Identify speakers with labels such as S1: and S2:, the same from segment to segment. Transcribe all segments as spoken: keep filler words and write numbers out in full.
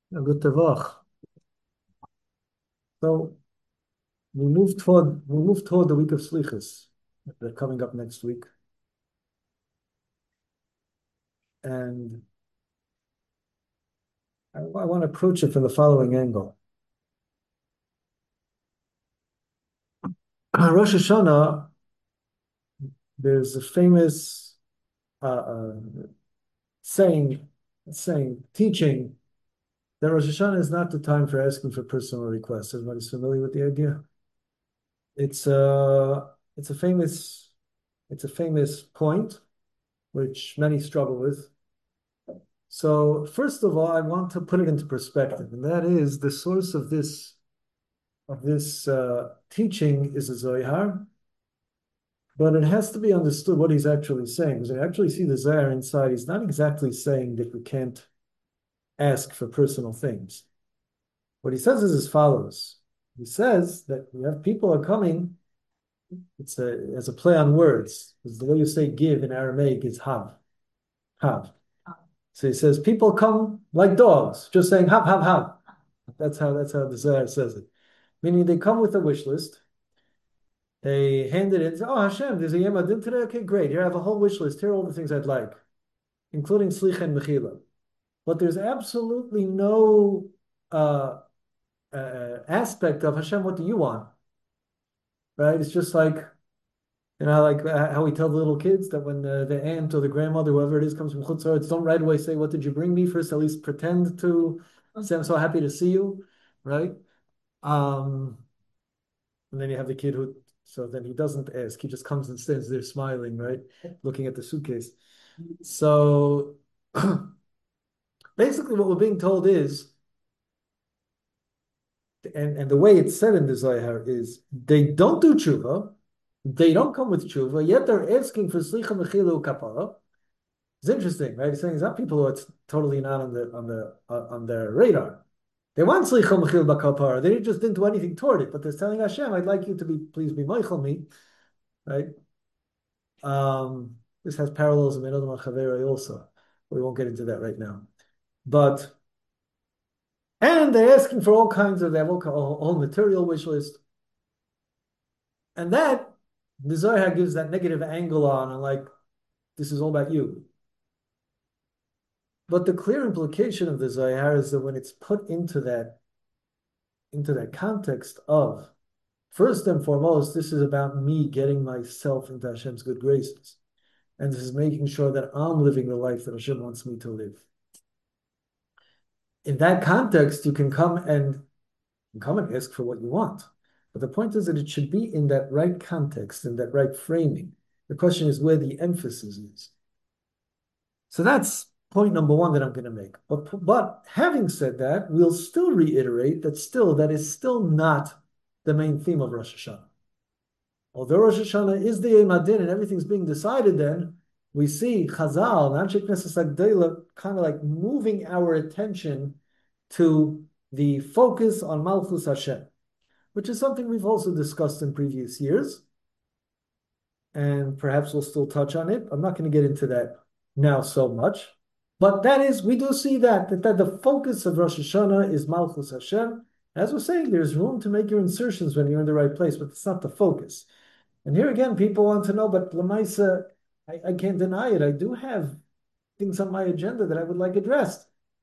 S1: A good tavach. So we move toward we move toward the week of Slichas. They're coming up next week, and I, I want to approach it from the following angle. Rosh Hashanah, there's a famous uh, uh, saying, saying, teaching that Rosh Hashanah is not the time for asking for personal requests. Everybody's familiar with the idea. It's a it's a famous it's a famous point which many struggle with. So first of all, I want to put it into perspective, and that is the source of this of this uh, teaching is a Zohar, but it has to be understood what he's actually saying. Because I actually see the Zohar inside. He's not exactly saying that we can't ask for personal things. What he says is as follows. He says that we have people are coming. It's a as a play on words. Because the way you say give in Aramaic is hav, hav. So he says people come like dogs, just saying hav, hav, hav. That's how that's how the Zohar says it. Meaning they come with a wish list. They hand it in. Say, oh Hashem, there's a Yom Adin today. Okay, great. Here I have a whole wish list. Here are all the things I'd like, including slicha and mechila. But there's absolutely no uh, uh, aspect of Hashem. What do you want? Right? It's just like you know, like uh, how we tell the little kids that when the, the aunt or the grandmother, whoever it is, comes from Chutz La'aretz, don't right away say, "What did you bring me?" First, at least pretend to say, "I'm so happy to see you," right? Um, And then you have the kid who, so then he doesn't ask. He just comes and stands there smiling, right? Looking at the suitcase. So basically, what we're being told is, and, and the way it's said in the Zohar is, they don't do tshuva, they don't come with tshuva, yet they're asking for slicha mechilu kapara. It's interesting, right? He's saying it's not people who are totally not on the on the uh, on their radar. They want slicha mechil bakapara. They just didn't do anything toward it, but they're telling Hashem, "I'd like you to be please be meichel me," right? Um, this has parallels in Menodam Chaveri also. We won't get into that right now. But and they're asking for all kinds of they have all, all, all material wish list, and that the Zohar gives that negative angle on, and like this is all about you. But the clear implication of the Zohar is that when it's put into that into that context of first and foremost, this is about me getting myself into Hashem's good graces, and this is making sure that I'm living the life that Hashem wants me to live. In that context, you can come and come and ask for what you want. But the point is that it should be in that right context, in that right framing. The question is where the emphasis is. So that's point number one that I'm going to make. But, but having said that, we'll still reiterate that still that is still not the main theme of Rosh Hashanah. Although Rosh Hashanah is the Yom Adin and everything's being decided then, we see Chazal, Anshe Knesset Agdela, kind of like moving our attention to the focus on Malchus Hashem, which is something we've also discussed in previous years, and perhaps we'll still touch on it. I'm not going to get into that now so much, but that is, we do see that, that, that the focus of Rosh Hashanah is Malchus Hashem. As we're saying, there's room to make your insertions when you're in the right place, but it's not the focus. And here again, people want to know, but Lamaisa, I, I can't deny it. I do have things on my agenda that I would like addressed.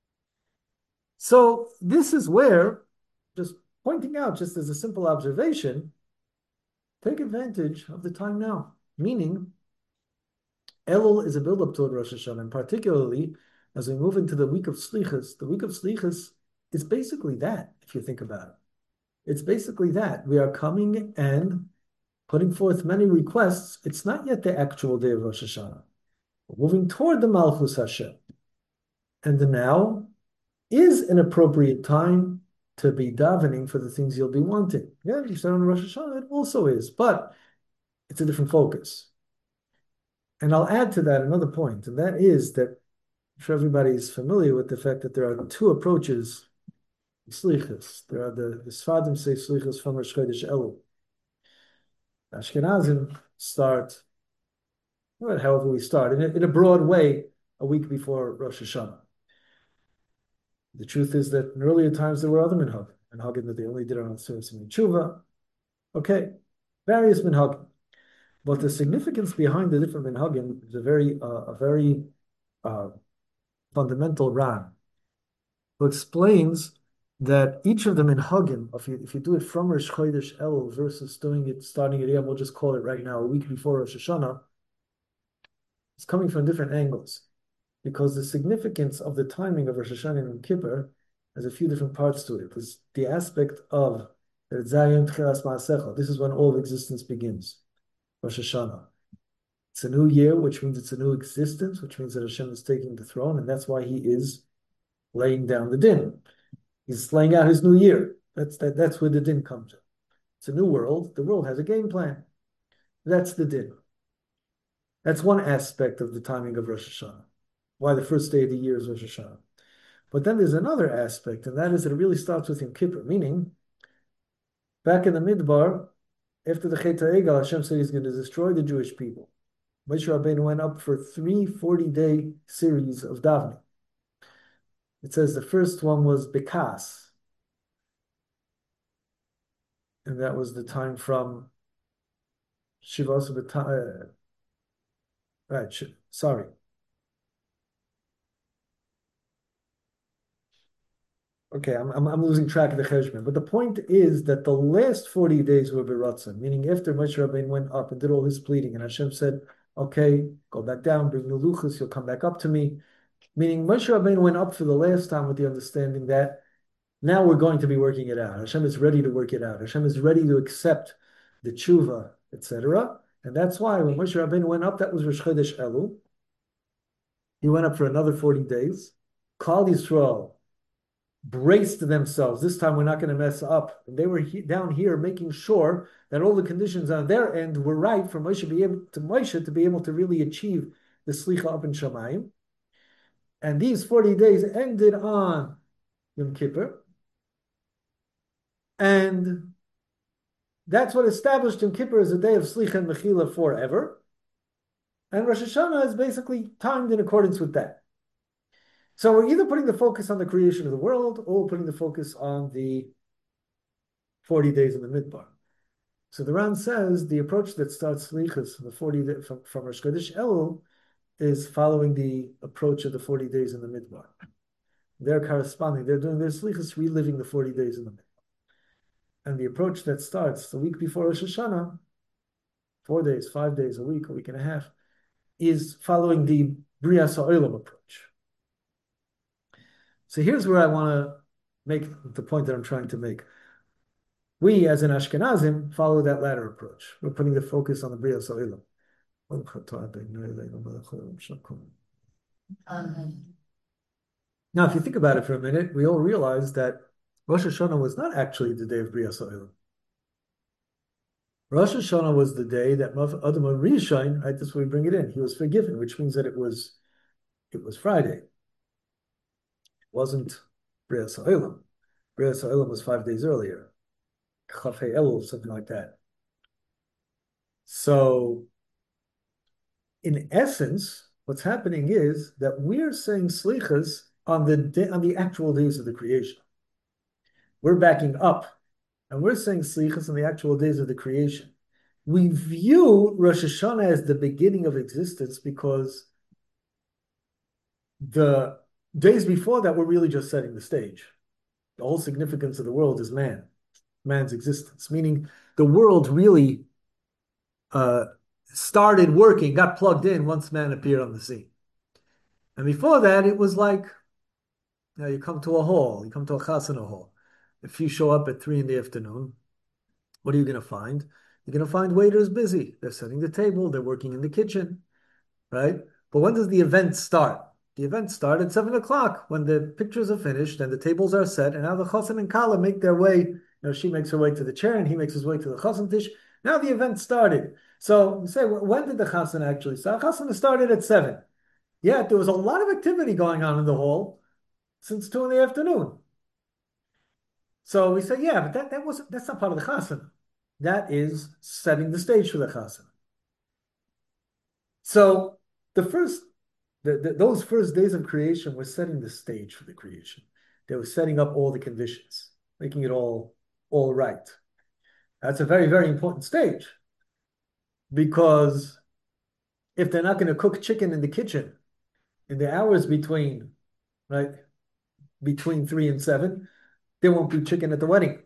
S1: So this is where, just pointing out, just as a simple observation, take advantage of the time now. Meaning, Elul is a build-up toward Rosh Hashanah, and particularly as we move into the week of Slichas, the week of Slichas is basically that, if you think about it. It's basically that. We are coming and putting forth many requests. It's not yet the actual day of Rosh Hashanah. We're moving toward the Malchus Hashem. And the now is an appropriate time to be davening for the things you'll be wanting. Yeah, you said on Rosh Hashanah, it also is, but it's a different focus. And I'll add to that another point, and that is that I'm sure everybody is familiar with the fact that there are two approaches to Slichas. There are the, the Sfadim say Slichas from Rosh Chodesh Elul. Ashkenazim start, well, however we start, in a, in a broad way, a week before Rosh Hashanah. The truth is that in earlier times there were other minhagim, minhagim that they only did on Surim Simin Tshuva. Okay, various minhagim. But the significance behind the different minhagim is a very, uh, a very uh, fundamental Ran, who explains that each of the minhagim, if you, if you do it from Rosh Chodesh Elul versus doing it starting at Yom, we'll just call it right now, a week before Rosh Hashanah, it's coming from different angles. Because the significance of the timing of Rosh Hashanah and Yom Kippur has a few different parts to it. There's the aspect of this is when all of existence begins, Rosh Hashanah. It's a new year, which means it's a new existence, which means that Hashem is taking the throne, and that's why he is laying down the din. He's laying out his new year. That's that, that's where the din comes in. It's a new world. The world has a game plan. That's the din. That's one aspect of the timing of Rosh Hashanah. Why the first day of the year is Rosh Hashanah. But then there's another aspect, and that is that it really starts with Yom Kippur, meaning back in the Midbar, after the Chet HaEgel, Hashem said he's going to destroy the Jewish people. Moshe Rabbeinu went up for three forty-day series of davening. It says the first one was Bekas, and that was the time from Shivas B'Ta, uh, right, sorry. Okay, I'm, I'm, I'm losing track of the cheshbon, but the point is that the last forty days were beratzon, meaning after Moshe Rabbeinu went up and did all his pleading, and Hashem said, okay, go back down, bring new luchos, you'll come back up to me. Meaning Moshe Rabbeinu went up for the last time with the understanding that now we're going to be working it out. Hashem is ready to work it out. Hashem is ready to accept the tshuva, et cetera. And that's why when Moshe Rabbeinu went up, that was Rosh Chodesh Elul. He went up for another forty days. Klal Yisrael braced themselves. This time we're not going to mess up. And they were he, down here making sure that all the conditions on their end were right for Moshe to be able to Moshe to be able to really achieve the slicha up in Shamayim. And these forty days ended on Yom Kippur. And that's what established Yom Kippur as a day of Slicha and Mechila forever. And Rosh Hashanah is basically timed in accordance with that. So we're either putting the focus on the creation of the world or putting the focus on the forty days in the Midbar. So the Ran says the approach that starts Slichas the forty from, from Rosh Chodesh Elul is following the approach of the forty days in the Midbar. They're corresponding. They're doing their Slichas, reliving the forty days in the Midbar. And the approach that starts the week before Rosh Hashanah, four days, five days, a week, a week and a half, is following the Brias HaOlam approach. So here's where I want to make the point that I'm trying to make. We, as in Ashkenazim, follow that latter approach. We're putting the focus on the Brias HaOlam. Now, if you think about it for a minute, we all realize that Rosh Hashanah was not actually the day of Brias HaOlam. Rosh Hashanah was the day that Adam Rishon, right? That's where we bring it in. He was forgiven, which means that it was it was Friday. It wasn't Brias HaOlam. Brias HaOlam was five days earlier. Chafei Elul, something like that. So, in essence, what's happening is that we're saying slichas on the day, on the actual days of the creation. We're backing up, and we're saying slichas on the actual days of the creation. We view Rosh Hashanah as the beginning of existence because the days before that were really just setting the stage. The whole significance of the world is man, man's existence, meaning the world really uh, started working, got plugged in once man appeared on the scene. And before that, it was like, you know, you come to a hall, you come to a chasana hall. If you show up at three in the afternoon, what are you going to find? You're going to find waiters busy. They're setting the table. They're working in the kitchen, right? But when does the event start? The event starts at seven o'clock when the pictures are finished and the tables are set. And now the chassan and kala make their way. You know, she makes her way to the chair and he makes his way to the chassan tish. Now the event started. So you say, when did the chassan actually start? Chassan started at seven. Yeah, there was a lot of activity going on in the hall since two in the afternoon. So we say, yeah, but that, that wasn't that's not part of the chasana. That is setting the stage for the chasana. So the first, the, the, those first days of creation were setting the stage for the creation. They were setting up all the conditions, making it all all right. That's a very, very important stage because if they're not going to cook chicken in the kitchen in the hours between, right, between three and seven, there won't be chicken at the wedding.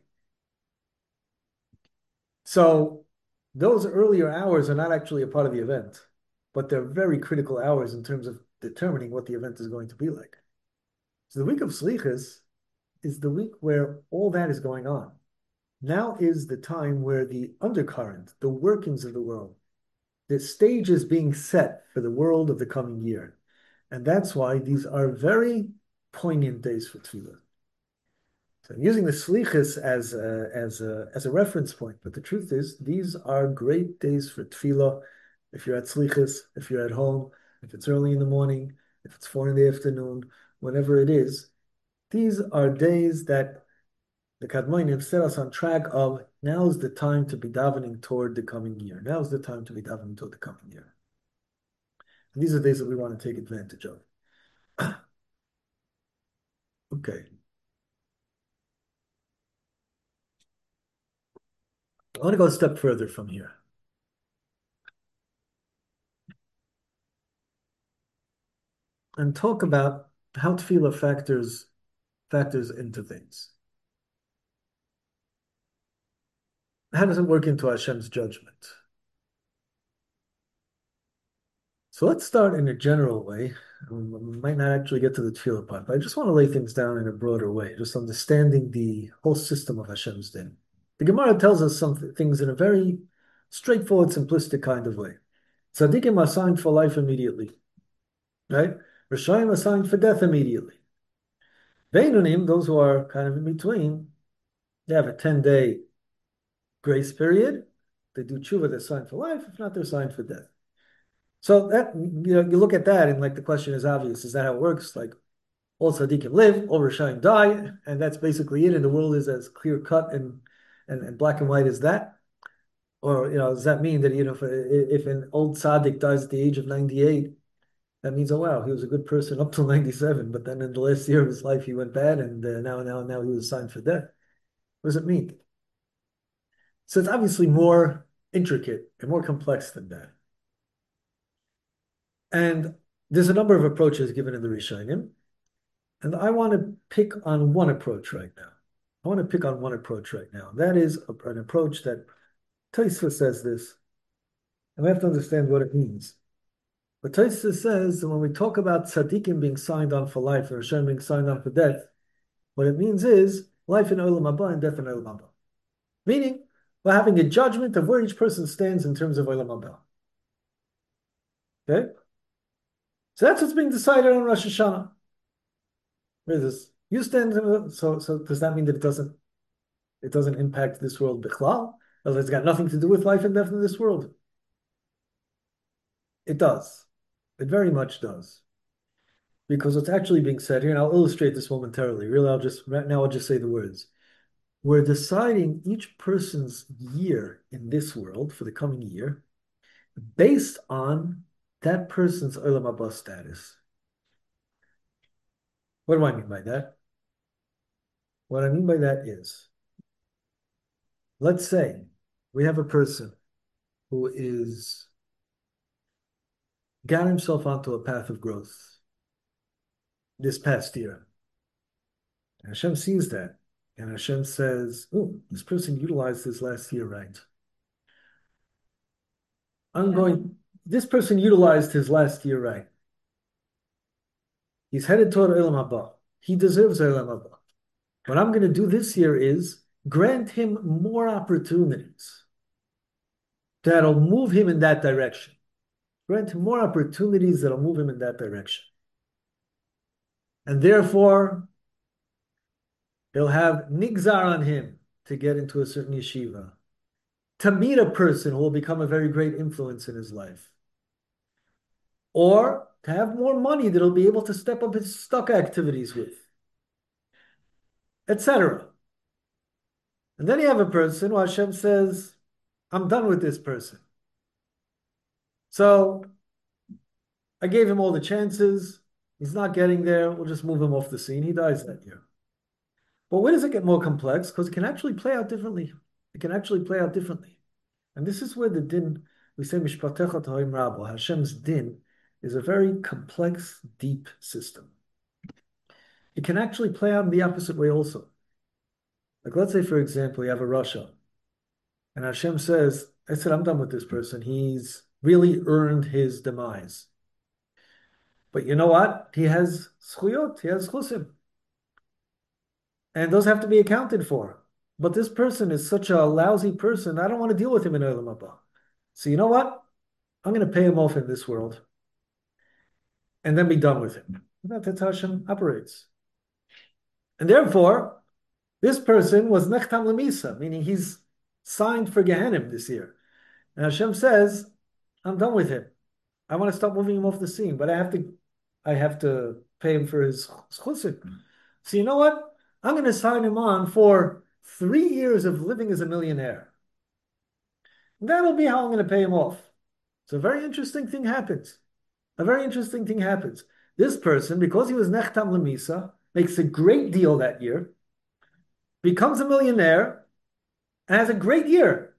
S1: So those earlier hours are not actually a part of the event, but they're very critical hours in terms of determining what the event is going to be like. So the week of Slichas is the week where all that is going on. Now is the time where the undercurrent, the workings of the world, the stage is being set for the world of the coming year. And that's why these are very poignant days for Tefillah. So I'm using the Slichas as a, as a, as a reference point, but the truth is these are great days for Tefillah. If you're at Slichas, if you're at home, if it's early in the morning, if it's four in the afternoon, whenever it is, these are days that the Kadmonim set us on track of now's the time to be davening toward the coming year. Now's the time to be davening toward the coming year. And these are days that we want to take advantage of. Okay. I want to go a step further from here and talk about how tefillah factors factors into things. How does it work into Hashem's judgment? So let's start in a general way. We might not actually get to the tefillah part, but I just want to lay things down in a broader way, just understanding the whole system of Hashem's din. The Gemara tells us some things in a very straightforward, simplistic kind of way. Tzaddikim are signed for life immediately, right? Rishayim are signed for death immediately. Beinonim, those who are kind of in between, they have a ten-day grace period. They do tshuva, they're signed for life. If not, they're signed for death. So that you know, you look at that, and like the question is obvious: is that how it works? Like all tzaddikim live, all rishayim die, and that's basically it. And the world is as clear cut and, and and black and white as that. Or you know, does that mean that you know, if, if an old tzaddik dies at the age of ninety-eight, that means oh wow, he was a good person up till ninety-seven, but then in the last year of his life he went bad, and uh, now now now he was signed for death. What does it mean? So it's obviously more intricate and more complex than that. And there's a number of approaches given in the Rishonim, and I want to pick on one approach right now. I want to pick on one approach right now. That is a, an approach that Tosfos says this, and we have to understand what it means. But Tosfos says that when we talk about tzaddikim being signed on for life and Hashem being signed on for death, what it means is life in Olam Haba and death in Olam Haba. Meaning, we're having a judgment of where each person stands in terms of Olam Haba. Okay? So that's what's being decided on Rosh Hashanah. Where is this? You stand. So, so does that mean that it doesn't, it doesn't impact this world bichlal? It's got nothing to do with life and death in this world. It does. It very much does. Because what's actually being said here, and I'll illustrate this momentarily. Really, I'll just right now I'll just say the words. We're deciding each person's year in this world for the coming year based on that person's Olam Haba status. What do I mean by that? What I mean by that is, let's say we have a person who is got himself onto a path of growth this past year. And Hashem sees that. And Hashem says, oh, this person utilized his last year right. I'm going, this person utilized his last year right. He's headed toward Olam Haba. He deserves Olam Haba. What I'm going to do this year is grant him more opportunities that'll move him in that direction. Grant him more opportunities that'll move him in that direction. And therefore, he'll have nigzar on him to get into a certain yeshiva, to meet a person who will become a very great influence in his life, or to have more money that he'll be able to step up his stock activities with, et cetera. And then you have a person who Hashem says, I'm done with this person. So I gave him all the chances. He's not getting there. We'll just move him off the scene. He dies that year. But where does it get more complex? Because it can actually play out differently. It can actually play out differently. And this is where the din, we say Mishpatecha Tohim Rabo, Hashem's din is a very complex, deep system. It can actually play out in the opposite way also. Like let's say, for example, you have a Rasha, and Hashem says, I said, I'm done with this person. He's really earned his demise. But you know what? He has schuyot, he has chusim. And those have to be accounted for. But this person is such a lousy person, I don't want to deal with him in Olam Haba. So you know what? I'm going to pay him off in this world and then be done with him. That's how Hashem operates. And therefore, this person was nechtam lemisa, meaning he's signed for Gehenim this year. And Hashem says, I'm done with him. I want to stop moving him off the scene, but I have to I have to pay him for his chusim. So you know what? I'm going to sign him on for three years of living as a millionaire. That'll be how I'm going to pay him off. So a very interesting thing happens. A very interesting thing happens. This person, because he was nechtam lemisa, makes a great deal that year, becomes a millionaire, and has a great year.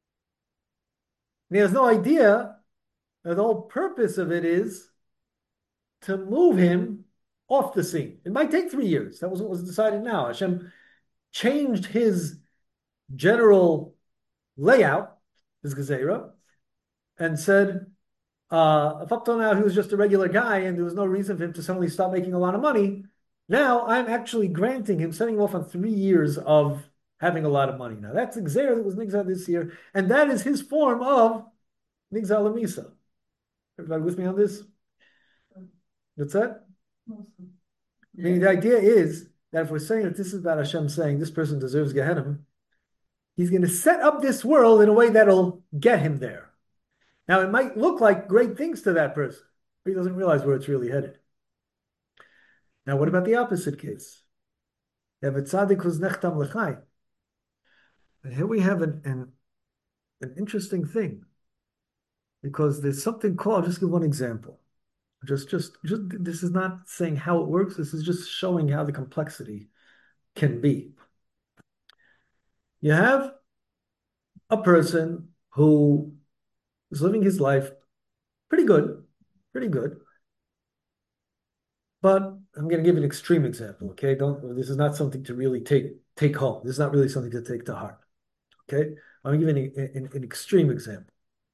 S1: And he has no idea that the whole purpose of it is to move him off the scene. It might take three years. That was what was decided now. Hashem changed his general layout, his gezerah, and said, uh, if up till now he was just a regular guy and there was no reason for him to suddenly stop making a lot of money, now I'm actually granting him, setting him off on three years of having a lot of money. Now that's the gezerah that was nigzah this year, and that is his form of nigzah lemisa. Everybody with me on this? That's that? Yeah. I mean, the idea is that if we're saying that this is about Hashem saying this person deserves Gehenim, he's going to set up this world in a way that'll get him there. Now, it might look like great things to that person, but he doesn't realize where it's really headed. Now, what about the opposite case? You have a tzaddik who's nechtam lechai. And here we have an, an, an interesting thing, because there's something called, I'll just give one example. Just, just, just, this is not saying how it works. This is just showing how the complexity can be. You have a person who is living his life pretty good, pretty good. But I'm going to give an extreme example, okay? Don't, this is not something to really take, take home. This is not really something to take to heart, okay? I'm going to give an, an, an extreme example.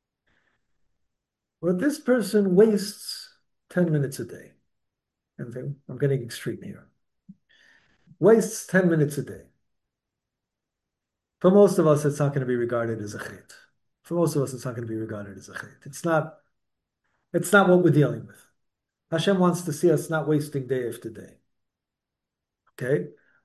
S1: Well, this person wastes ten minutes a day. And I'm getting extreme here. Wastes ten minutes a day. For most of us, it's not going to be regarded as a chait. For most of us, it's not going to be regarded as a chait. It's not, it's not what we're dealing with. Hashem wants to see us not wasting day after day. Okay?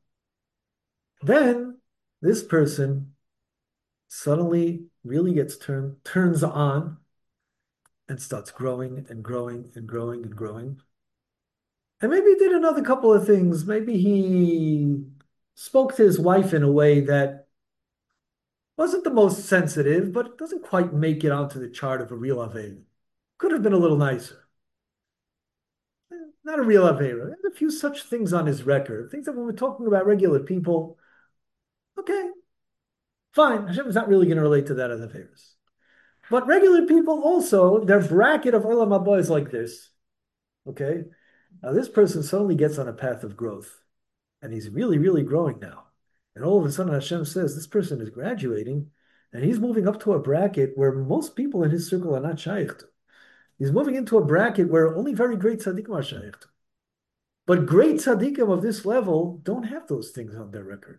S1: Then this person suddenly really gets turned, turns on and starts growing and growing and growing and growing. And maybe he did another couple of things. Maybe he spoke to his wife in a way that wasn't the most sensitive, but doesn't quite make it onto the chart of a real Aveira. Could have been a little nicer. Not a real Aveira. There's a few such things on his record. Things that when we're talking about regular people, okay, fine. Hashem is not really going to relate to that as Aveiras. But regular people also, their bracket of Olam Haba is like this. Okay? Now this person suddenly gets on a path of growth. And he's really, really growing now. And all of a sudden Hashem says this person is graduating and he's moving up to a bracket where most people in his circle are not shaykh to. He's moving into a bracket where only very great tzaddikim are shaykh to. But great tzaddikim of this level don't have those things on their record.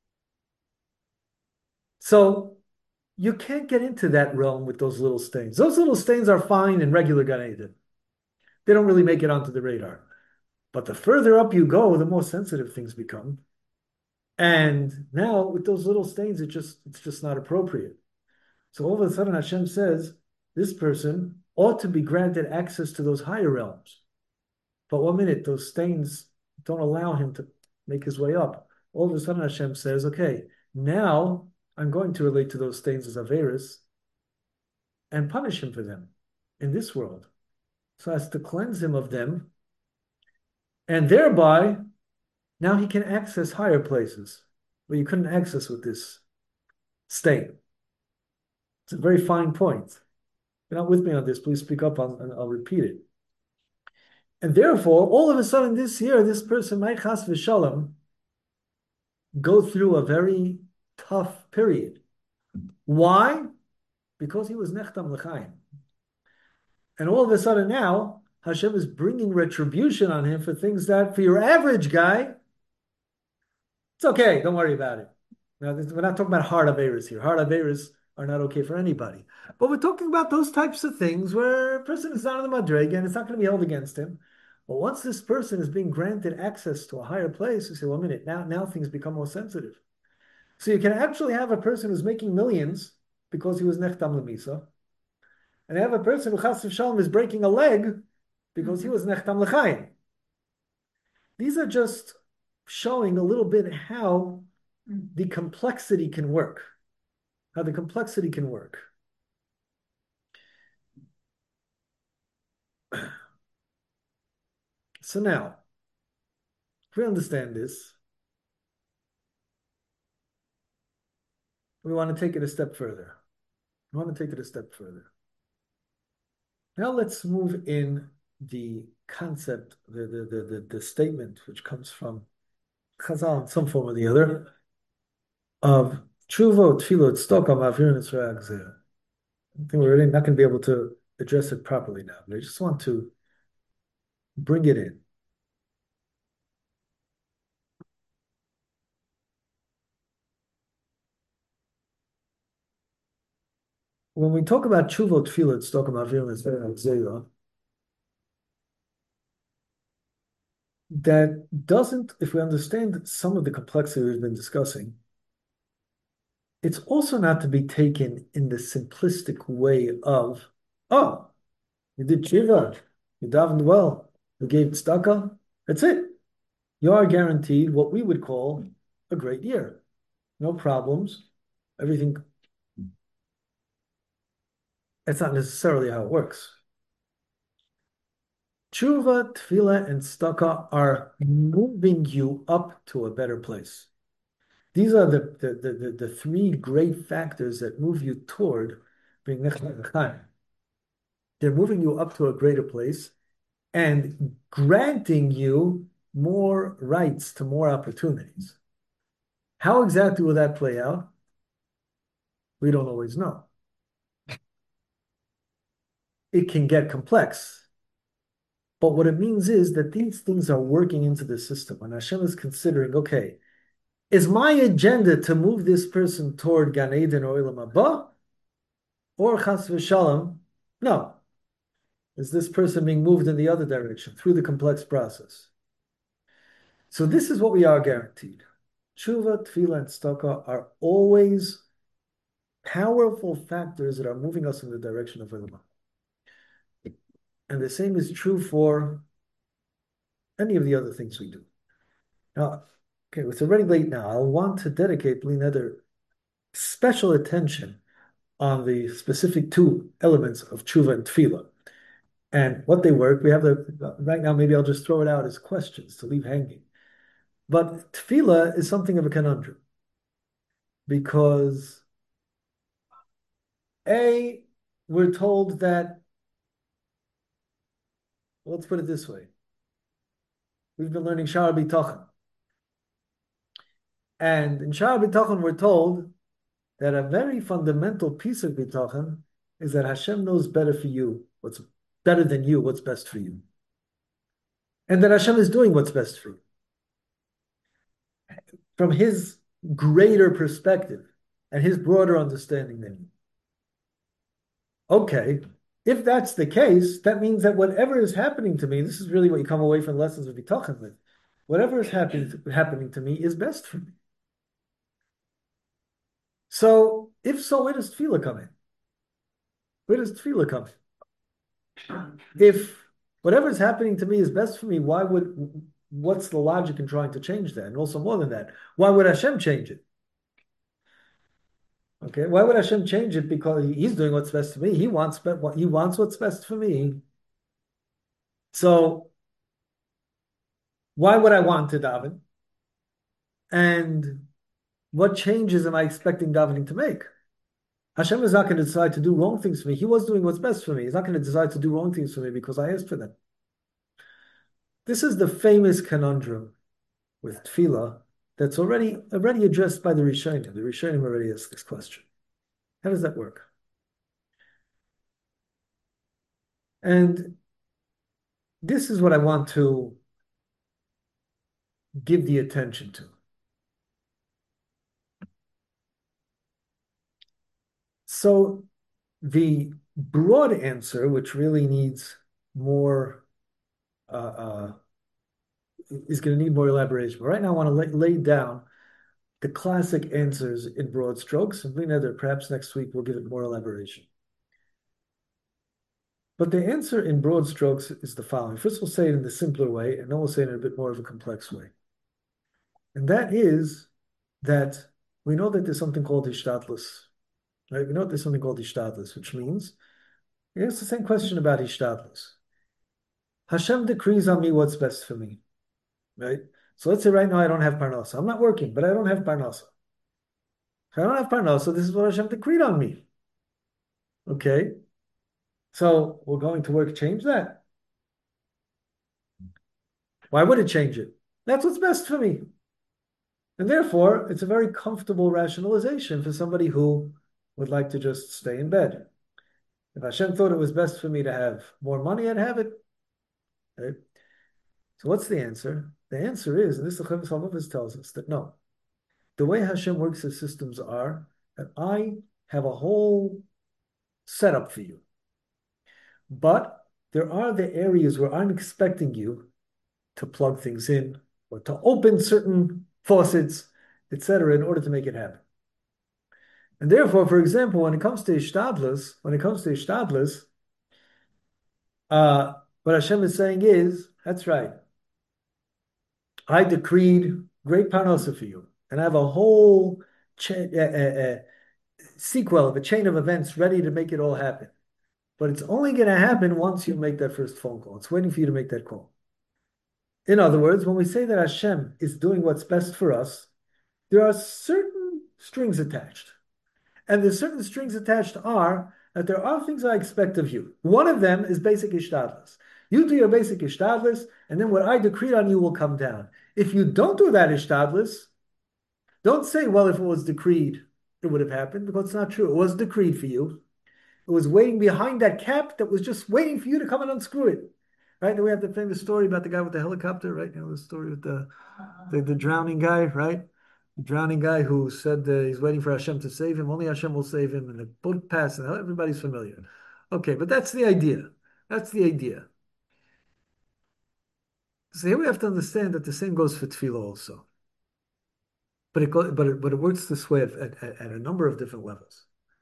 S1: So you can't get into that realm with those little stains. Those little stains are fine in regular Gan Eden. They don't really make it onto the radar. But the further up you go, the more sensitive things become. And now with those little stains, it just it's just not appropriate. So all of a sudden Hashem says, this person ought to be granted access to those higher realms. But one minute, those stains don't allow him to make his way up. All of a sudden Hashem says, okay, now I'm going to relate to those stains as Averis and punish him for them in this world, so as to cleanse him of them, and thereby Now he can access higher places where you couldn't access with this state. It's a very fine point. If you're not with me on this, please speak up on, and I'll repeat it. And therefore, all of a sudden this year, this person might chas v'shalom go through a very tough period. Why? Because he was nechtam l'chaim. And all of a sudden now, Hashem is bringing retribution on him for things that for your average guy, it's okay, don't worry about it. Now, this, we're not talking about hard averas here. Hard averas are not okay for anybody. But we're talking about those types of things where a person is not in the madrega and it's not going to be held against him. But once this person is being granted access to a higher place, you say, well, a minute, now, now things become more sensitive. So you can actually have a person who's making millions because he was nechtam lemisa, and have a person who chas v'shalom is breaking a leg because he was nechtam l'chaim. These are just showing a little bit how the complexity can work. How the complexity can work. So now, if we understand this, we want to take it a step further. We want to take it a step further. Now let's move in the concept, the, the, the, the, the statement which comes from Chazal in some form or the other, of tshuva, tefillah, tzedakah, ma'avirin Yisrael gzera. I think we're really not going to be able to address it properly now, but I just want to bring it in. When we talk about tshuva, tefillah, tzedakah, ma'avirin Yisrael gzera, that doesn't, if we understand some of the complexity we've been discussing, it's also not to be taken in the simplistic way of, oh, you did tshuva, you davened well, you gave tzedakah, that's it. You are guaranteed what we would call a great year. No problems, everything. That's not necessarily how it works. Tshuva, tefillah, and tzedakah are moving you up to a better place. These are the, the, the, the, the three great factors that move you toward being nechtam l'chaim. They're moving you up to a greater place and granting you more rights to more opportunities. How exactly will that play out? We don't always know. It can get complex. But what it means is that these things are working into the system. And Hashem is considering, okay, is my agenda to move this person toward Gan Eden or Olam Haba? Or Chas v'Shalom? No. Is this person being moved in the other direction through the complex process? So this is what we are guaranteed. Tshuva, tefillah, and tzedakah are always powerful factors that are moving us in the direction of Olam Haba. And the same is true for any of the other things we do. Now, okay, it's already late now. I'll want to dedicate Bli Neder special attention on the specific two elements of tshuva and tefillah and what they work. We have the right now. Maybe I'll just throw it out as questions to leave hanging. But tefillah is something of a conundrum because A, we're told that, let's put it this way. We've been learning Sha'ar B'Tachon. And in Sha'ar B'Tachon, we're told that a very fundamental piece of B'Tachon is that Hashem knows better for you, what's better than you, what's best for you. And that Hashem is doing what's best for you. From his greater perspective and his broader understanding than you. Okay, if that's the case, that means that whatever is happening to me, this is really what you come away from lessons of B'Tachon with. Whatever is happening to, happening to me is best for me. So, if so, where does tefillah come in? Where does tefillah come in? If whatever is happening to me is best for me, why would, what's the logic in trying to change that? And also more than that, why would Hashem change it? Okay, why would Hashem change it? Because he's doing what's best for me. He wants, he wants what's best for me. So, why would I want to daven? And what changes am I expecting davening to make? Hashem is not going to decide to do wrong things for me. He was doing what's best for me. He's not going to decide to do wrong things for me because I asked for them. This is the famous conundrum with tefillah that's already already addressed by the Rishonim. The Rishonim already asked this question. How does that work? And this is what I want to give the attention to. So the broad answer, which really needs more, uh, uh, is going to need more elaboration. But right now, I want to lay, lay down the classic answers in broad strokes, and perhaps next week we'll give it more elaboration. But the answer in broad strokes is the following. First, we'll say it in the simpler way, and then we'll say it in a bit more of a complex way. And that is that we know that there's something called Hishtadlus, right? We know that there's something called Hishtadlus, which means, it's the same question about Hishtadlus. Hashem decrees on me what's best for me, right? So let's say right now I don't have Parnasa. I'm not working, but I don't have Parnasa. If I don't have Parnasa, this is what Hashem decreed on me. Okay? So we're going to work change that. Why would it change it? That's what's best for me. And therefore, it's a very comfortable rationalization for somebody who would like to just stay in bed. If Hashem thought it was best for me to have more money, I'd have it. Right? So what's the answer? The answer is, and this the Chavis HaLevavos tells us, that no. The way Hashem works his systems are that I have a whole setup for you. But there are the areas where I'm expecting you to plug things in or to open certain faucets, et cetera, in order to make it happen. And therefore, for example, when it comes to Ishtadlus, when it comes to Ishtadlus, uh, what Hashem is saying is, that's right. I decreed great parnasa for you, and I have a whole cha- uh, uh, uh, sequel of a chain of events ready to make it all happen. But it's only going to happen once you make that first phone call. It's waiting for you to make that call. In other words, when we say that Hashem is doing what's best for us, there are certain strings attached. And the certain strings attached are that there are things I expect of you. One of them is basic ishtadlus. You do your basic ishtadlus, and then what I decreed on you will come down. If you don't do that ishtadlus, don't say, well, if it was decreed, it would have happened, because it's not true. It was decreed for you. It was waiting behind that cap that was just waiting for you to come and unscrew it. Right? And we have the famous story about the guy with the helicopter, right? You know, the story with the, the, the drowning guy, right? The drowning guy who said uh, he's waiting for Hashem to save him. Only Hashem will save him. And the boat passed, and everybody's familiar. Okay, but that's the idea. That's the idea. So here we have to understand that the same goes for tefillah also. But it, go, but it, but it works this way at, at, at a number of different levels.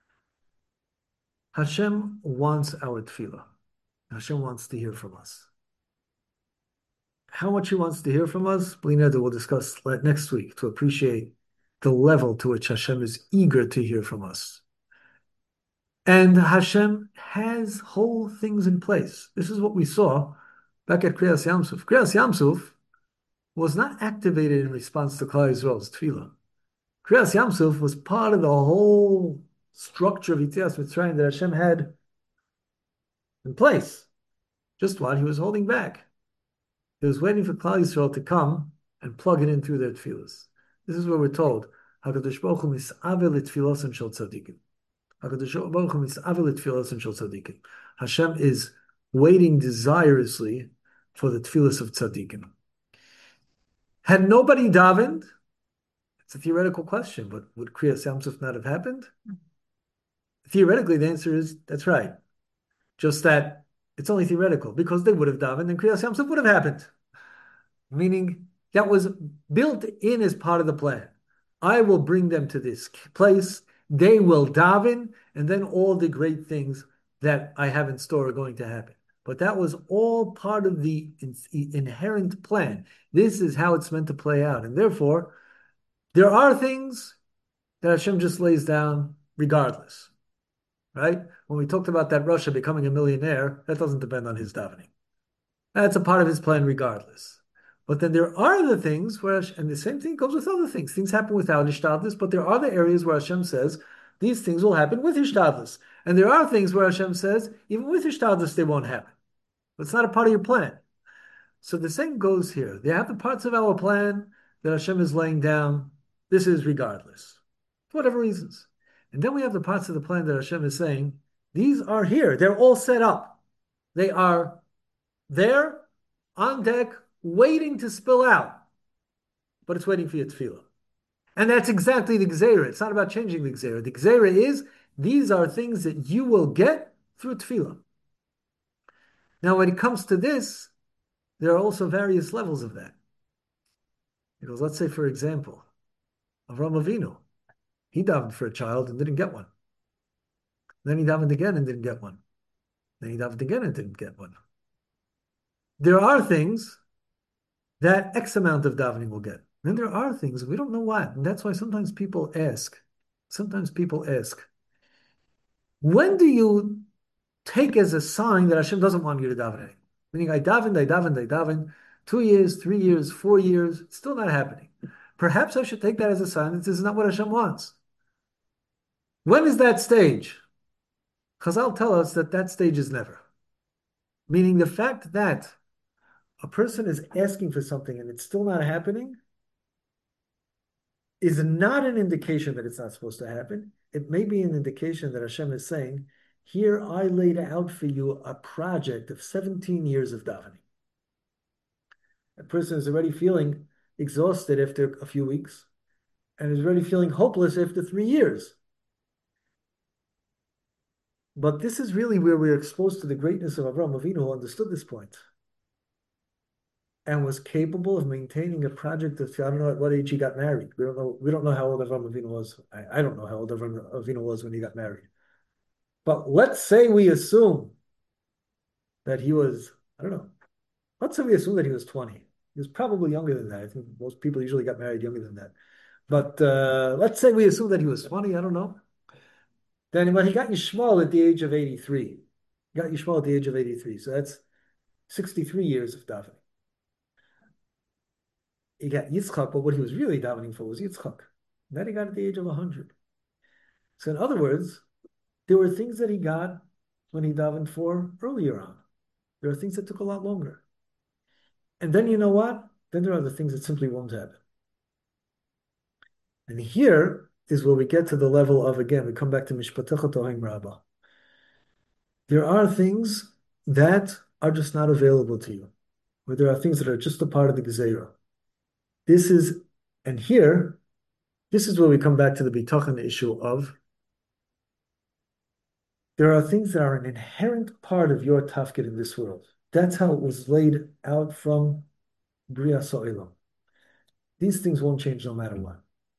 S1: Hashem wants our tefillah. Hashem wants to hear from us. How much he wants to hear from us, Blineda will discuss next week to appreciate the level to which Hashem is eager to hear from us. And Hashem has whole things in place. This is what we saw back at Kriyas Yamsuf. Kriyas Yamsuf was not activated in response to Klal Yisrael's tefillah. Kriyas Yamsuf was part of the whole structure of Yitzias Mitzrayim that Hashem had in place, just while he was holding back. He was waiting for Klal Yisrael to come and plug it in through their tefillahs. This is what we're told. HaKadosh Baruch Hu mis'avel l'tfilosim shel tzadikim. HaKadosh Baruch Hu mis'avel l'tfilosim shel tzadikim. Hashem is waiting desirously for the tefillahs of tzadikim. Had nobody davened, it's a theoretical question, but would Kriyas Yamsuf not have happened? Theoretically, the answer is that's right. Just that it's only theoretical, because they would have davened and Kriyas Yamsuf would have happened. Meaning that was built in as part of the plan. I will bring them to this place, they will daven, and then all the great things that I have in store are going to happen. But that was all part of the in- inherent plan. This is how it's meant to play out. And therefore, there are things that Hashem just lays down regardless. Right? When we talked about that Russia becoming a millionaire, that doesn't depend on his davening. That's a part of his plan regardless. But then there are other things where, and the same thing goes with other things. Things happen without Ishtadlis, but there are the areas where Hashem says these things will happen with Ishtadlis. And there are things where Hashem says even with Ishtadlis they won't happen. But it's not a part of your plan. So the same goes here. They have the parts of our plan that Hashem is laying down. This is regardless, for whatever reasons. And then we have the parts of the plan that Hashem is saying, these are here. They're all set up. They are there on deck, waiting to spill out. But it's waiting for your tefillah. And that's exactly the Gzeira. It's not about changing the Gzeira. The Gzeira is, these are things that you will get through tefillah. Now, when it comes to this, there are also various levels of that. Because let's say, for example, Avraham Avinu, he davened for a child and didn't get one. Then he davened again and didn't get one. Then he davened again and didn't get one. There are things that X amount of davening will get. Then there are things we don't know what. And that's why sometimes people ask, sometimes people ask, when do you take as a sign that Hashem doesn't want you to daven anymore? Meaning, I davened, I davened, I davened, two years, three years, four years, it's still not happening. Perhaps I should take that as a sign that this is not what Hashem wants. When is that stage? Chazal tell us that that stage is never. Meaning the fact that a person is asking for something and it's still not happening is not an indication that it's not supposed to happen. It may be an indication that Hashem is saying, here I laid out for you a project of seventeen years of davening. A person is already feeling exhausted after a few weeks and is already feeling hopeless after three years. But this is really where we're exposed to the greatness of Avraham Avinu, who understood this point and was capable of maintaining a project of, I don't know at what age he got married. We don't know, we don't know how old Avraham Avinu was. I, I don't know how old Avraham Avinu was when he got married. But let's say we assume that he was, I don't know, let's say we assume that he was twenty. He was probably younger than that. I think most people usually got married younger than that. But uh, let's say we assume that he was twenty, I don't know. Then when he got Yishmael at the age of eighty-three, he got Yishmael at the age of eighty-three. So that's sixty-three years of davening. He got Yitzchak, but what he was really davening for was Yitzchak. And then he got at the age of one hundred. So in other words, there were things that he got when he davened for earlier on. There are things that took a lot longer. And then you know what? Then there are the things that simply won't happen. And here is where we get to the level of, again, we come back to Mishpatecha Tohem Rabbah. There are things that are just not available to you, where there are things that are just a part of the Gezeirah. This is, and here, this is where we come back to the Bitachon issue of, there are things that are an inherent part of your tafkid in this world. That's how it was laid out from Bria So'ilam. These things won't change no matter what.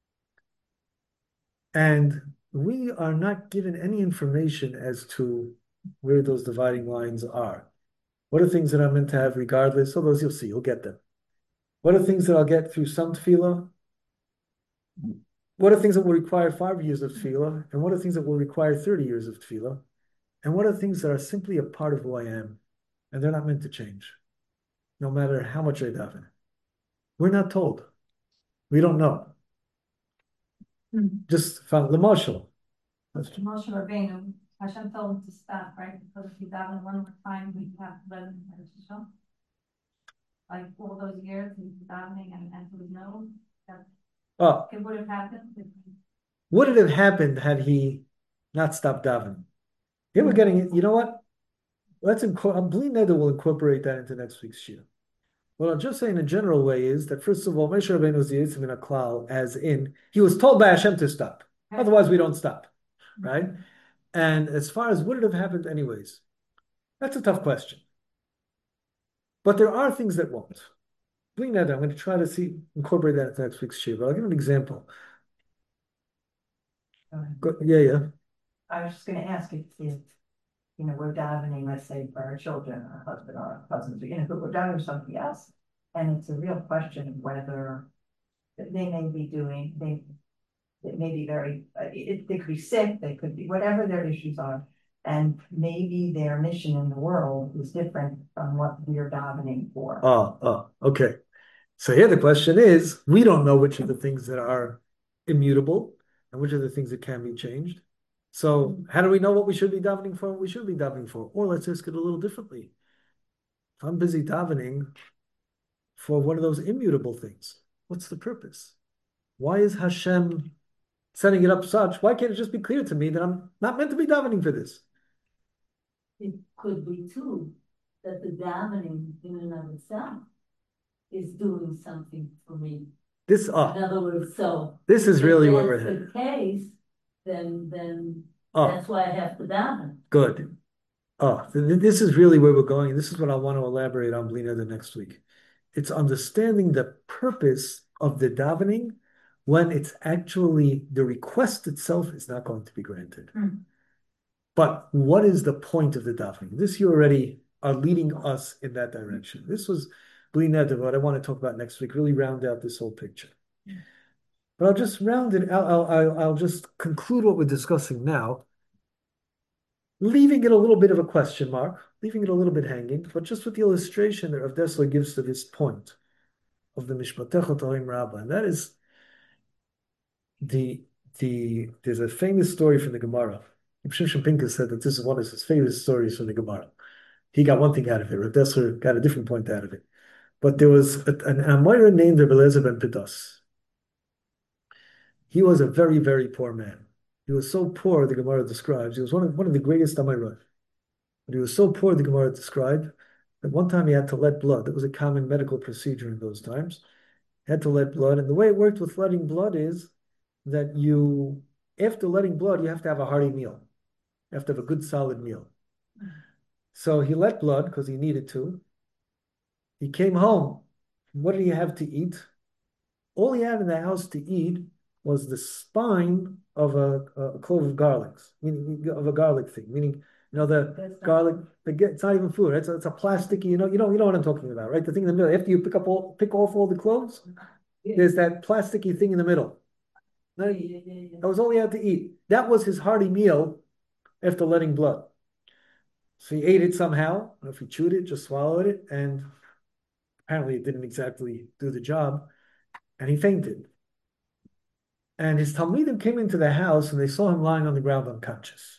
S1: And we are not given any information as to where those dividing lines are. What are things that I'm meant to have regardless? So those you'll see, you'll get them. What are things that I'll get through some tefillah? What are things that will require five years of tefillah? And what are things that will require thirty years of tefillah? And what are things that are simply a part of who I am? And they're not meant to change, no matter how much I daven. We're not told. We don't know. Mm-hmm. Just found the Moshe.
S2: Moshe Rabbeinu, Hashem told him to stop, right? Because if you daven one more time, we have to let him finish. Like all those years he's davening and, and he was known.
S1: Oh.
S2: It would have happened.
S1: Would it have happened had he not stopped davening? Here we're getting it. You know what? Let's incorporate. Bli Neder will incorporate that into next week's shir. What I'll just say in a general way is that first of all, Moshe Rabbeinu was the Yitzim in a klal, as in he was told by Hashem to stop. Okay. Otherwise, we don't stop, right? And as far as would it have happened anyways, that's a tough question. But there are things that won't. Bli Neder, I'm going to try to see incorporate that into next week's shir. But I'll give an example. Go, yeah, yeah.
S3: I was just going to ask if, if you know, we're davening, let's say, for our children, our husband, or our cousins, you know, but we're davening for something else, and it's a real question of whether they may be doing, they, they may be very, it, they could be sick, they could be, whatever their issues are, and maybe their mission in the world is different from what we're davening for.
S1: Oh, oh, okay. So here the question is, we don't know which of the things that are immutable and which are the things that can be changed. So how do we know what we should be davening for, what we should be davening for? Or let's ask it a little differently. If I'm busy davening for one of those immutable things, what's the purpose? Why is Hashem setting it up such? Why can't it just be clear to me that I'm not meant to be davening for this?
S4: It could be too, that the davening in and of itself is doing something for me.
S1: This,
S4: In
S1: oh,
S4: other words, so.
S1: this is
S4: if
S1: really where we're
S4: that's
S1: headed.
S4: the case, then, then
S1: Oh,
S4: that's why I have to daven.
S1: good. Oh, th- th- this is really where we're going. This is what I want to elaborate on, Blina, the next week. It's understanding the purpose of the davening when it's actually the request itself is not going to be granted.
S4: Hmm.
S1: But what is the point of the davening? This you already are leading us in that direction. This was Blina, what I want to talk about next week, really round out this whole picture. But I'll just round it out. I'll, I'll, I'll just conclude what we're discussing now, leaving it a little bit of a question mark, leaving it a little bit hanging, but just with the illustration that Rav Dessler gives to this point of the Mishpatecha Torim Rabbah, and that is the the there's a famous story from the Gemara. Shimshon Pincus said that this is one of his favorite stories from the Gemara. He got one thing out of it. Rav Dessler got a different point out of it. But there was a, an Amoira named Rebbe Eliezer ben Pidas. He was a very, very poor man. He was so poor, the Gemara describes. He was one of one of the greatest Amoira. But he was so poor, the Gemara described, that one time he had to let blood. That was a common medical procedure in those times. He had to let blood. And the way it worked with letting blood is that you, after letting blood, you have to have a hearty meal. You have to have a good, solid meal. So he let blood because he needed to. He came home. What did he have to eat? All he had in the house to eat was the spine of a, a clove of garlics, meaning of a garlic thing, meaning you know the
S3: That's not-
S1: garlic. It's not even food. It's a, it's a plasticky. You know, you know, you know what I'm talking about, right? The thing in the middle. After you pick up all, pick off all the cloves, there's that plasticky thing in the middle.
S4: Yeah, yeah, yeah,
S1: That was all he had to eat. That was his hearty meal after letting blood. So he ate it somehow. I don't know if he chewed it, just swallowed it, and apparently it didn't exactly do the job, and he fainted. And his Talmidim came into the house and they saw him lying on the ground unconscious.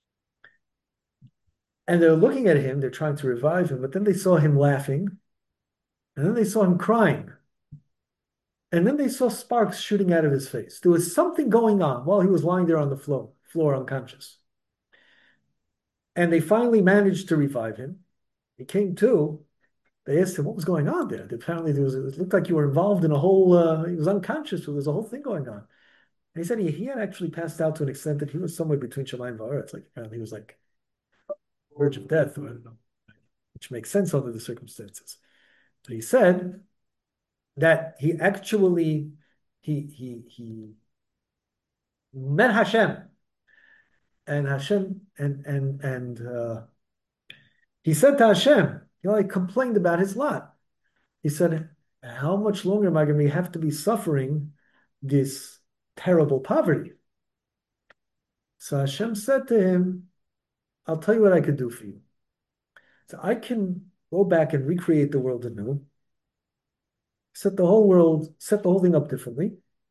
S1: And they're looking at him, they're trying to revive him, but then they saw him laughing, and then they saw him crying. And then they saw sparks shooting out of his face. There was something going on while he was lying there on the floor, floor unconscious. And they finally managed to revive him. He came to. They asked him what was going on there. Apparently, there was. It looked like you were involved in a whole. Uh, he was unconscious, so there's a whole thing going on. And he said he, he had actually passed out to an extent that he was somewhere between Shemayim and Va'aretz. Like apparently, he was like verge of death, or I don't know, which makes sense under the circumstances. But he said that he actually he he he met Hashem, and Hashem and and and uh, he said to Hashem, you know, he complained about his lot. He said, "How much longer am I going to have to be suffering this terrible poverty?" So Hashem said to him, "I'll tell you what I could do for you. So I can go back and recreate the world anew, set the whole world, set the whole thing up differently,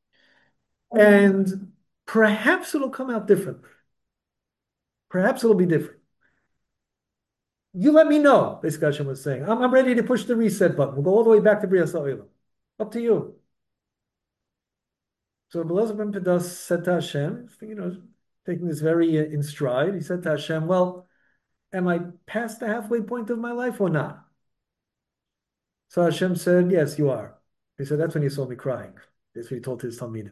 S1: and perhaps it'll come out differently. Perhaps it'll be different. You let me know," basically Hashem was saying. I'm, I'm ready to push the reset button. We'll go all the way back to Bria Sa'ilam. Up to you. So Rebbe Eliezer ben Pedas said to Hashem, you know, taking this very uh, in stride, he said to Hashem, well, am I past the halfway point of my life or not? So Hashem said, yes, you are. He said, that's when you saw me crying. That's what he told his Talmidim.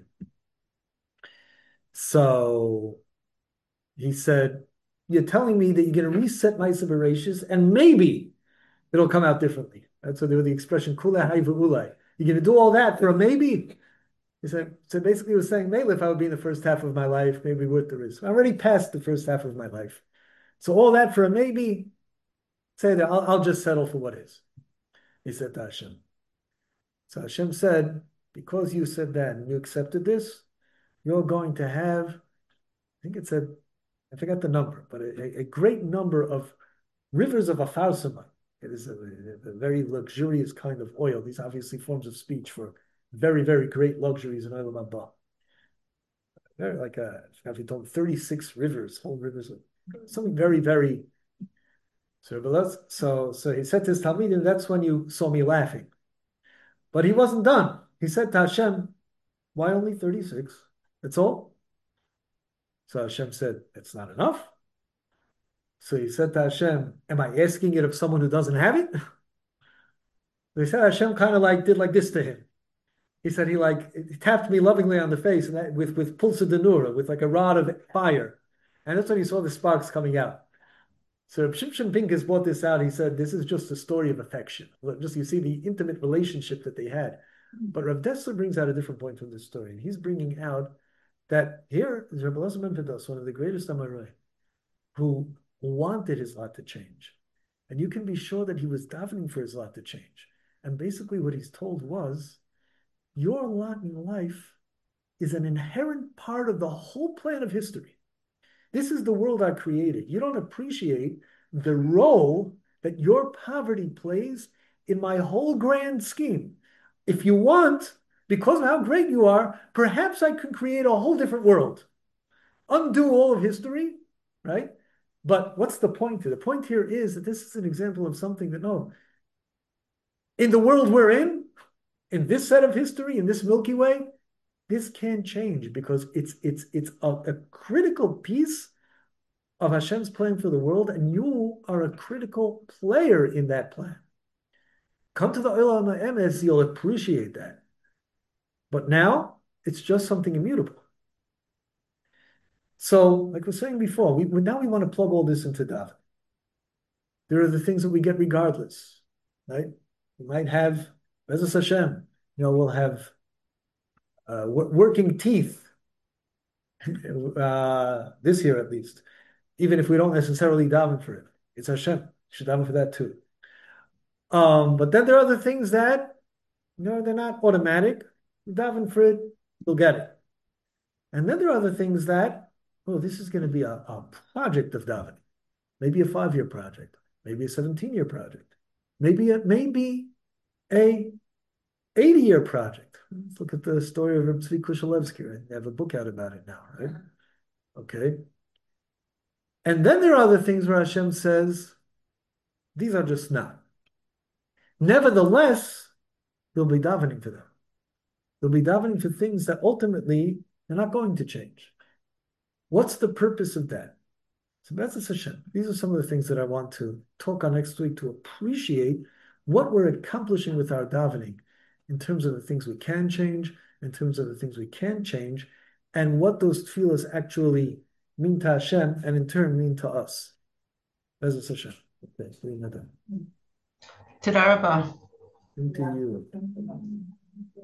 S1: So he said, you're telling me that you're going to reset my Bereshis and maybe it'll come out differently. That's what the, the expression, Kula Hai V'ulai. You're going to do all that for a maybe? He said, so basically he was saying, maybe if I would be in the first half of my life, maybe what there is. I already passed the first half of my life. So all that for a maybe, say that I'll, I'll just settle for what is. He said to Hashem. So Hashem said, because you said that and you accepted this, you're going to have, I think it said, I forgot the number, but a, a great number of rivers of Afarsima. It is a, a very luxurious kind of oil. These obviously forms of speech for very, very great luxuries in Olam Haba. Very like a, if you told thirty-six rivers, whole rivers, something very, very. So, so, so he said to his Talmidim, that's when you saw me laughing. But he wasn't done. He said to Hashem, why only thirty-six? That's all? So Hashem said, it's not enough. So he said to Hashem, am I asking it of someone who doesn't have it? They said Hashem kind of like did like this to him. He said he like he tapped me lovingly on the face and that, with with pulsa denura, with like a rod of fire, and that's when he saw the sparks coming out. So Shimshon Pincus brought this out. He said this is just a story of affection. Just you see the intimate relationship that they had. But Rav Dessler brings out a different point from this story, and he's bringing out that here is Rabbi Elazar ben Pedas, one of the greatest Amorai, who wanted his lot to change, and you can be sure that he was davening for his lot to change. And basically, what he's told was, your lot in life is an inherent part of the whole plan of history. This is the world I created. You don't appreciate the role that your poverty plays in my whole grand scheme. If you want, because of how great you are, perhaps I can create a whole different world. Undo all of history, right? But what's the point here? The point here is that this is an example of something that, no, in the world we're in, in this set of history, in this Milky Way, this can't change because it's it's it's a, a critical piece of Hashem's plan for the world, and you are a critical player in that plan. Come to the Olam HaEmes, you'll appreciate that. But now, it's just something immutable. So, like we were saying before, we, now we want to plug all this into davening. There are the things that we get regardless, right? We might have, Bezos Hashem, you know, we'll have uh, working teeth, uh, this year at least, even if we don't necessarily daven for it. It's Hashem. You should daven for that too. Um, but then there are other things that, you know, they're not automatic. You daven for it, you'll get it. And then there are other things that, oh, this is going to be a, a project of davening. Maybe a five-year project. Maybe a seventeen-year project. Maybe a, maybe a eighty-year project. Let's look at the story of Reb Tzvi Kushelevsky. Right? They have a book out about it now, right? Okay. And then there are other things where Hashem says, these are just not. Nevertheless, you'll be davening for them. You'll be davening for things that ultimately they're not going to change. What's the purpose of that? So that's Hashem. These are some of the things that I want to talk on next week to appreciate what we're accomplishing with our davening in terms of the things we can change, in terms of the things we can change, and what those tefillahs actually mean to Hashem and in turn mean to us. That's Hashem. Okay,
S5: Toda Rabah.
S1: Into you.